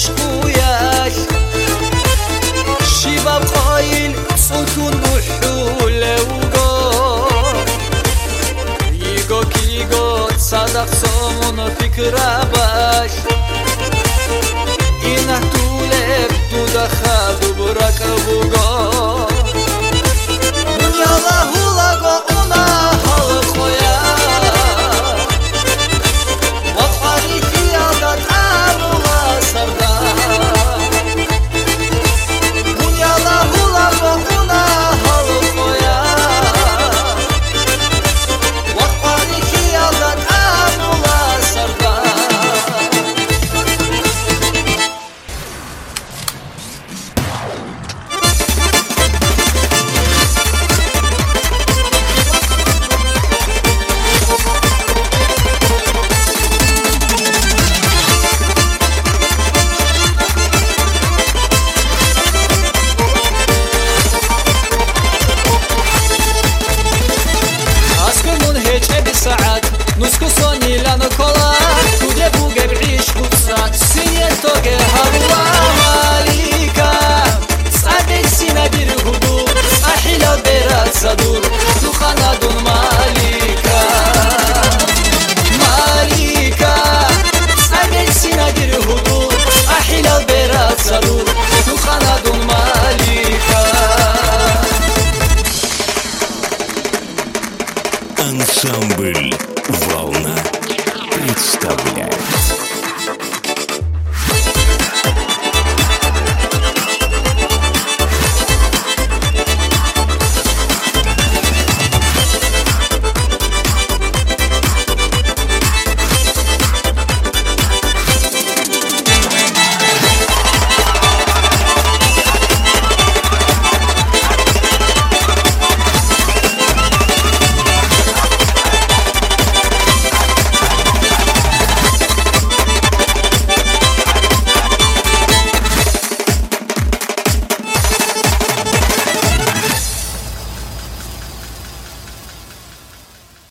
عشقویش شیباب قایل سکون بحوله وگو یگو کیگو صدق سامون فکر باش اینه طولب دوده خدو برک بگو دنیالا هولاگو اونا حال خویا وقتی خیالات عمولا سردا دنیالا هولاگو اونا حال خویا وقتی خیالات عمولا سردا ساعات نسكو صوني لانو كولا تودي بوغا بعيش بوصات سيني توغي هوا ماليكا صعدي سينا دير هدوء أحيلا بيرات صدور دخانا دون ماليكا ماليكا صعدي سينا دير هدوء أحيلا بيرات صدور دخانا دون ماليكا Ансамбль «Волна» представляет